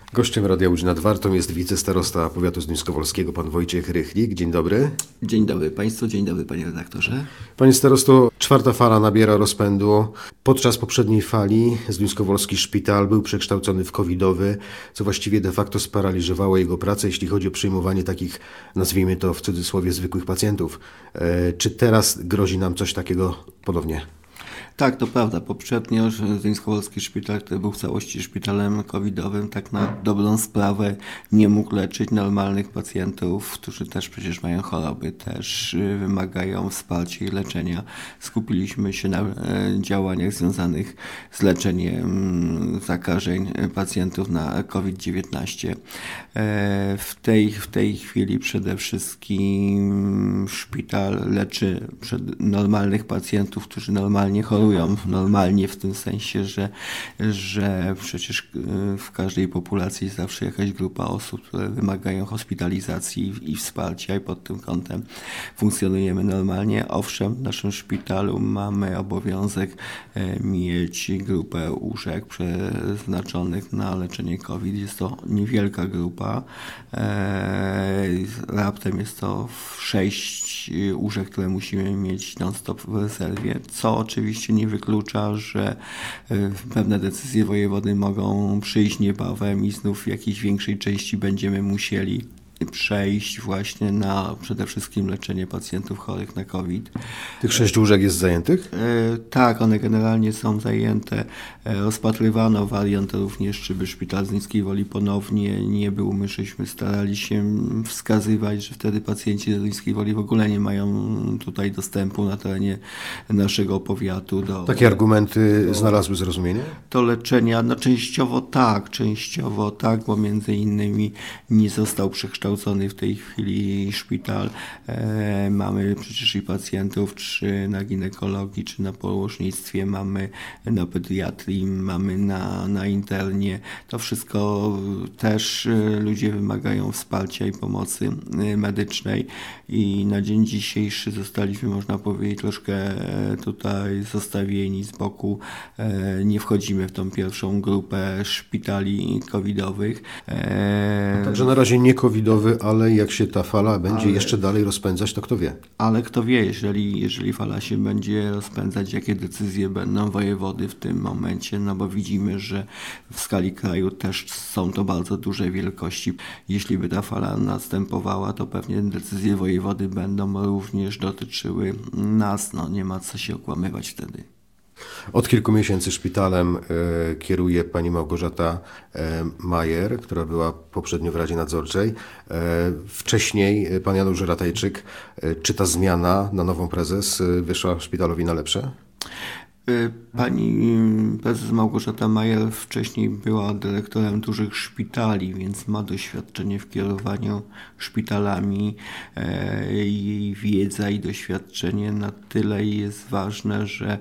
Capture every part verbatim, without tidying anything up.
Gościem Radia Łódź nad Wartą jest wicestarosta powiatu zduńskowolskiego, pan Wojciech Rychlik. Dzień dobry. Dzień dobry Państwu, dzień dobry Panie redaktorze. Panie starosto, czwarta fala nabiera rozpędu. Podczas poprzedniej fali zduńskowolski szpital był przekształcony w covidowy, co właściwie de facto sparaliżowało jego pracę, jeśli chodzi o przyjmowanie takich, nazwijmy to w cudzysłowie, zwykłych pacjentów. E, czy teraz grozi nam coś takiego ponownie? Tak, to prawda. Poprzednio zduńskowolski szpital, który był w całości szpitalem covidowym, tak na dobrą sprawę nie mógł leczyć normalnych pacjentów, którzy też przecież mają choroby, też wymagają wsparcia i leczenia. Skupiliśmy się na działaniach związanych z leczeniem zakażeń pacjentów na COVID dziewiętnaście. W tej, w tej chwili przede wszystkim szpital leczy normalnych pacjentów, którzy normalnie chorują. Normalnie w tym sensie, że, że przecież w każdej populacji jest zawsze jakaś grupa osób, które wymagają hospitalizacji i wsparcia i pod tym kątem funkcjonujemy normalnie. Owszem, w naszym szpitalu mamy obowiązek mieć grupę łóżek przeznaczonych na leczenie COVID. Jest to niewielka grupa. Raptem jest to sześć łóżek, które musimy mieć non-stop w rezerwie, co oczywiście nie wyklucza, że pewne decyzje wojewody mogą przyjść niebawem i znów w jakiejś większej części będziemy musieli przejść właśnie na przede wszystkim leczenie pacjentów chorych na COVID. Tych sześć łóżek jest zajętych? E, tak, one generalnie są zajęte. E, rozpatrywano wariant również, czy by szpital Zduńskiej Woli ponownie nie był. My żeśmy starali się wskazywać, że wtedy pacjenci z Zduńskiej Woli w ogóle nie mają tutaj dostępu na terenie naszego powiatu. Do, Takie argumenty do, znalazły zrozumienie? Do leczenia, no częściowo tak, częściowo tak, bo między innymi nie został przekształcony w tej chwili szpital. E, mamy przecież i pacjentów, czy na ginekologii, czy na położnictwie, mamy na pediatrii, mamy na, na internie. To wszystko też ludzie wymagają wsparcia i pomocy medycznej i na dzień dzisiejszy zostaliśmy, można powiedzieć, troszkę tutaj zostawieni z boku. E, nie wchodzimy w tą pierwszą grupę szpitali covidowych. E, Także na razie nie covidowy, ale jak się ta fala będzie ale, jeszcze dalej rozpędzać, to kto wie? Ale kto wie, jeżeli, jeżeli fala się będzie rozpędzać, jakie decyzje będą wojewody w tym momencie, no bo widzimy, że w skali kraju też są to bardzo duże wielkości. Jeśli by ta fala następowała, to pewnie decyzje wojewody będą również dotyczyły nas. No nie ma co się okłamywać wtedy. Od kilku miesięcy szpitalem e, kieruje pani Małgorzata e, Majer, która była poprzednio w Radzie Nadzorczej. E, wcześniej pan Janusz Ratajczyk. E, czy ta zmiana na nową prezes e, wyszła szpitalowi na lepsze? Pani prezes Małgorzata Majer wcześniej była dyrektorem dużych szpitali, więc ma doświadczenie w kierowaniu szpitalami. Jej wiedza i doświadczenie na tyle jest ważne, że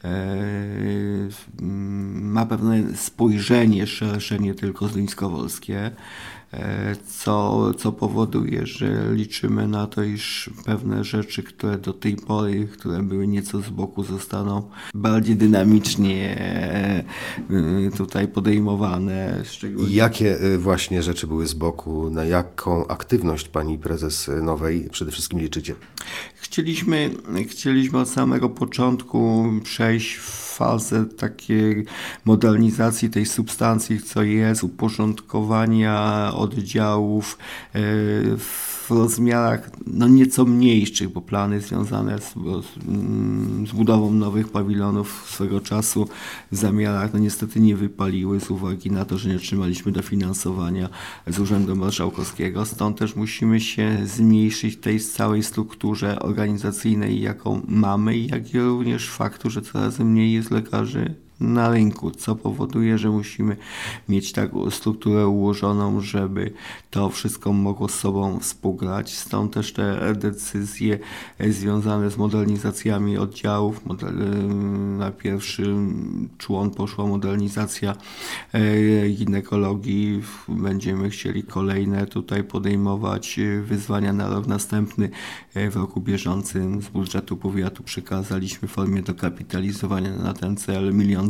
ma pewne spojrzenie szersze, nie tylko zduńskowolskie, co, co powoduje, że liczymy na to, iż pewne rzeczy, które do tej pory, które były nieco z boku, zostaną bardziej dynamicznie tutaj podejmowane. I jakie właśnie rzeczy były z boku? Na jaką aktywność pani prezes nowej przede wszystkim liczycie? Chcieliśmy, chcieliśmy od samego początku przejść w fazę takiej modernizacji tej substancji, co jest, uporządkowania oddziałów w rozmiarach no nieco mniejszych, bo plany związane z, z budową nowych pawilonów swego czasu w zamiarach no niestety nie wypaliły z uwagi na to, że nie otrzymaliśmy dofinansowania z Urzędu Marszałkowskiego. Stąd też musimy się zmniejszyć w tej całej strukturze organizacyjnej, jaką mamy, jak i również faktu, że coraz mniej jest lekarzy na rynku, co powoduje, że musimy mieć taką strukturę ułożoną, żeby to wszystko mogło z sobą współgrać. Stąd też te decyzje związane z modernizacjami oddziałów. Na pierwszy człon poszła modernizacja ginekologii. Będziemy chcieli kolejne tutaj podejmować wyzwania na rok następny. W roku bieżącym z budżetu powiatu przekazaliśmy w formie dokapitalizowania na ten cel milion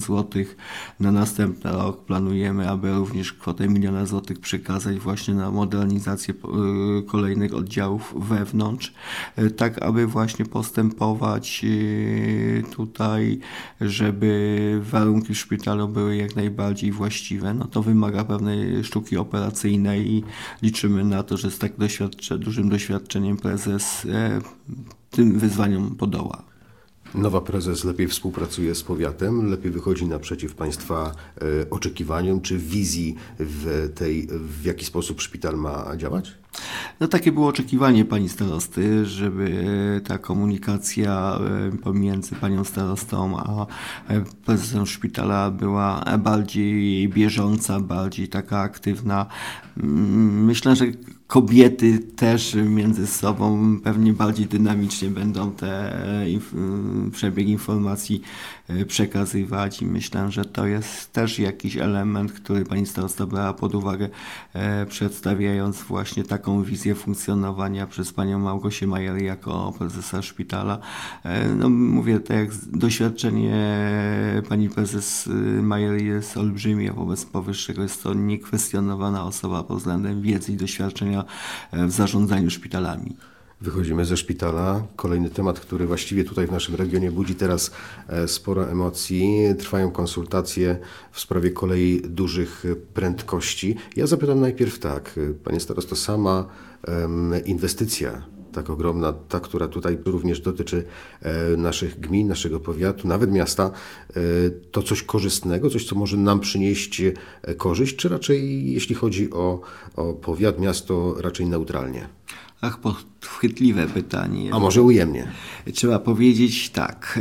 złotych. Na następny rok planujemy, aby również kwotę miliona złotych przekazać właśnie na modernizację kolejnych oddziałów wewnątrz, tak aby właśnie postępować tutaj, żeby warunki w szpitalu były jak najbardziej właściwe. No to wymaga pewnej sztuki operacyjnej i liczymy na to, że z tak doświadcze, dużym doświadczeniem prezes e, tym wyzwaniom podoła. Nowa prezes lepiej współpracuje z powiatem, lepiej wychodzi naprzeciw Państwa e, oczekiwaniom czy wizji w tej, w jaki sposób szpital ma działać? No takie było oczekiwanie pani starosty, żeby ta komunikacja pomiędzy panią starostą a prezesem szpitala była bardziej bieżąca, bardziej taka aktywna. Myślę, że kobiety też między sobą pewnie bardziej dynamicznie będą te inf- przebieg informacji przekazywać i myślę, że to jest też jakiś element, który pani starosta brała pod uwagę, przedstawiając właśnie taką wizję funkcjonowania przez panią Małgosię Majer jako prezesa szpitala. No mówię, tak jak doświadczenie pani prezes Majer jest olbrzymie, wobec powyższego jest to niekwestionowana osoba pod względem wiedzy i doświadczenia w zarządzaniu szpitalami. Wychodzimy ze szpitala. Kolejny temat, który właściwie tutaj w naszym regionie budzi teraz sporo emocji. Trwają konsultacje w sprawie kolei dużych prędkości. Ja zapytam najpierw tak, panie starosto, sama um, inwestycja tak ogromna, ta, która tutaj również dotyczy e, naszych gmin, naszego powiatu, nawet miasta, e, to coś korzystnego, coś, co może nam przynieść e, korzyść, czy raczej, jeśli chodzi o, o powiat, miasto, raczej neutralnie? Ach, podchwytliwe pytanie. A może ujemnie? Trzeba powiedzieć tak.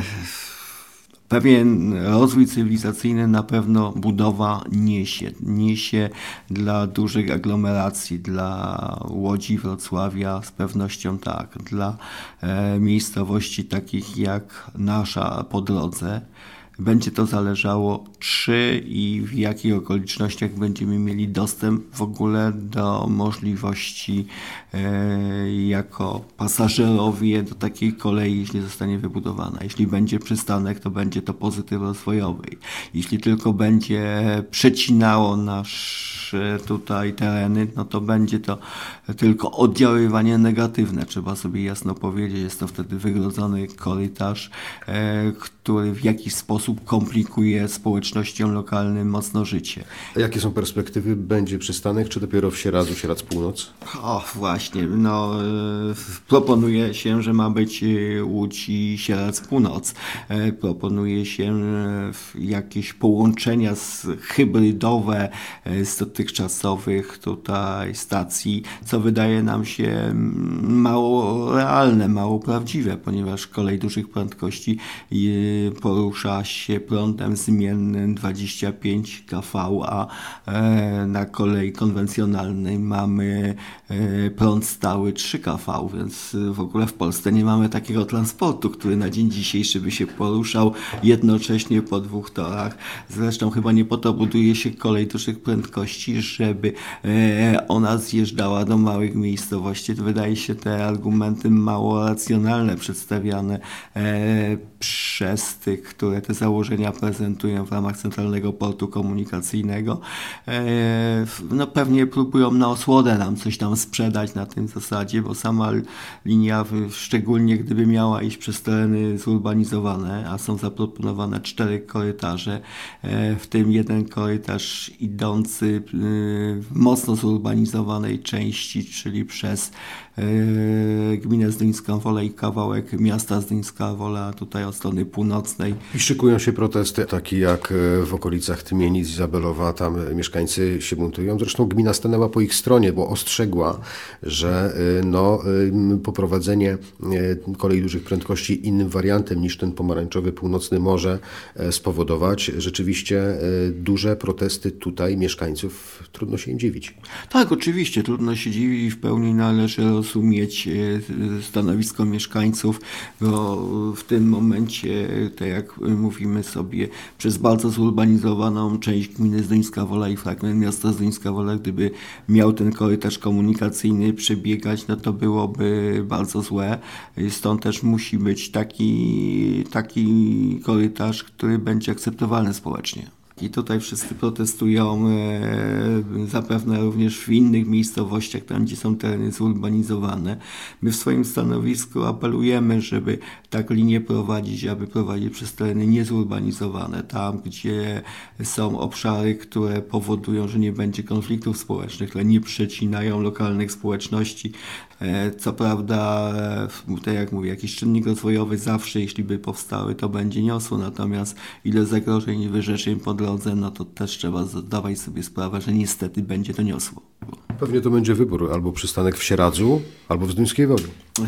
Pewien rozwój cywilizacyjny na pewno budowa niesie. Niesie dla dużych aglomeracji, dla Łodzi, Wrocławia z pewnością tak. Dla e, miejscowości takich jak nasza po drodze. Będzie to zależało, czy i w jakich okolicznościach będziemy mieli dostęp w ogóle do możliwości e, jako pasażerowie do takiej kolei, jeśli zostanie wybudowana. Jeśli będzie przystanek, to będzie to pozytyw rozwojowy. Jeśli tylko będzie przecinało nasze tutaj tereny, no to będzie to tylko oddziaływanie negatywne. Trzeba sobie jasno powiedzieć, jest to wtedy wygrodzony korytarz, e, który w jakiś sposób komplikuje społecznościom lokalnym mocno życie. A jakie są perspektywy? Będzie przystanek, czy dopiero w Sieradzu, Sieradz Północ? O, właśnie, no e, proponuje się, że ma być Łódź i Sieradz Północ. E, proponuje się e, jakieś połączenia z, hybrydowe e, z dotychczasowych tutaj stacji, co wydaje nam się mało realne, mało prawdziwe, ponieważ kolej dużych prędkości e, porusza się prądem zmiennym dwadzieścia pięć kilometrów, a na kolei konwencjonalnej mamy prąd stały trzy kilometry, więc w ogóle w Polsce nie mamy takiego transportu, który na dzień dzisiejszy by się poruszał jednocześnie po dwóch torach. Zresztą chyba nie po to buduje się kolej dużych prędkości, żeby ona zjeżdżała do małych miejscowości. To wydaje się te argumenty mało racjonalne przedstawiane przez tych, które te założenia prezentują w ramach Centralnego Portu Komunikacyjnego. No pewnie próbują na osłodę nam coś tam sprzedać na tym zasadzie, bo sama linia, szczególnie gdyby miała iść przez tereny zurbanizowane, a są zaproponowane cztery korytarze, w tym jeden korytarz idący w mocno zurbanizowanej części, czyli przez gminę Zduńską Wolę i kawałek miasta Zduńska Wola, tutaj od strony północnej. I szykują się protesty, takie jak w okolicach Tymienic, Izabelowa, tam mieszkańcy się buntują. Zresztą gmina stanęła po ich stronie, bo ostrzegła, że no, poprowadzenie kolei dużych prędkości innym wariantem niż ten pomarańczowy północny może spowodować rzeczywiście duże protesty tutaj mieszkańców. Trudno się im dziwić. Tak, oczywiście, trudno się dziwić i w pełni należy rozumieć stanowisko mieszkańców, bo w tym momencie momencie, tak jak mówimy sobie, przez bardzo zurbanizowaną część gminy Zduńska Wola i fragment miasta Zduńska Wola, gdyby miał ten korytarz komunikacyjny przebiegać, no to byłoby bardzo złe. Stąd też musi być taki, taki korytarz, który będzie akceptowalny społecznie. I tutaj wszyscy protestują, e, zapewne również w innych miejscowościach, tam gdzie są tereny zurbanizowane. My w swoim stanowisku apelujemy, żeby tak linię prowadzić, aby prowadzić przez tereny niezurbanizowane, tam gdzie są obszary, które powodują, że nie będzie konfliktów społecznych, które nie przecinają lokalnych społeczności. E, co prawda, e, tak jak mówię, jakiś czynnik rozwojowy zawsze, jeśli by powstały, to będzie niosło, natomiast ile zagrożeń i wyrzeczeń po drodze, no to też trzeba zdawać sobie sprawę, że niestety będzie to niosło. Pewnie to będzie wybór albo przystanek w Sieradzu, albo w Zduńskiej Woli.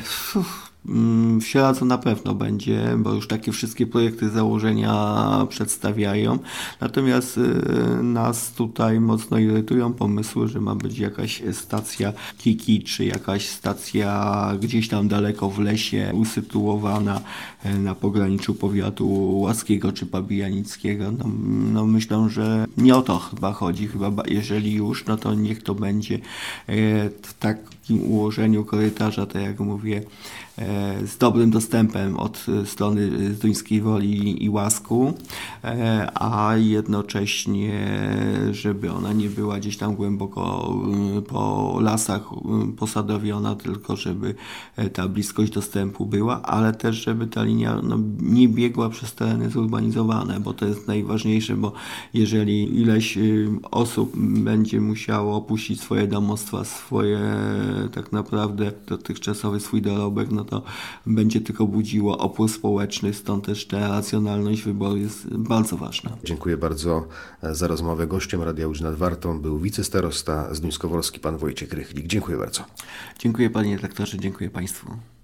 W Sieradzu na pewno będzie, bo już takie wszystkie projekty założenia przedstawiają. Natomiast y, nas tutaj mocno irytują pomysły, że ma być jakaś stacja Kiki, czy jakaś stacja gdzieś tam daleko w lesie usytuowana y, na pograniczu powiatu łaskiego czy pabijanickiego. No, no myślę, że nie o to chyba chodzi. Chyba jeżeli już, no to niech to będzie y, w takim ułożeniu korytarza, tak jak mówię, z dobrym dostępem od strony Zduńskiej Woli i Łasku, a jednocześnie, żeby ona nie była gdzieś tam głęboko po lasach posadowiona, tylko żeby ta bliskość dostępu była, ale też żeby ta linia no, nie biegła przez tereny zurbanizowane, bo to jest najważniejsze, bo jeżeli ileś osób będzie musiało opuścić swoje domostwa, swoje tak naprawdę dotychczasowy swój dorobek, no to będzie tylko budziło opór społeczny, stąd też ta racjonalność wyboru jest bardzo ważna. Dziękuję bardzo za rozmowę. Gościem Radia Łódź nad Wartą był wicestarosta zduńskowolski pan Wojciech Rychlik. Dziękuję bardzo. Dziękuję panie redaktorze, dziękuję państwu.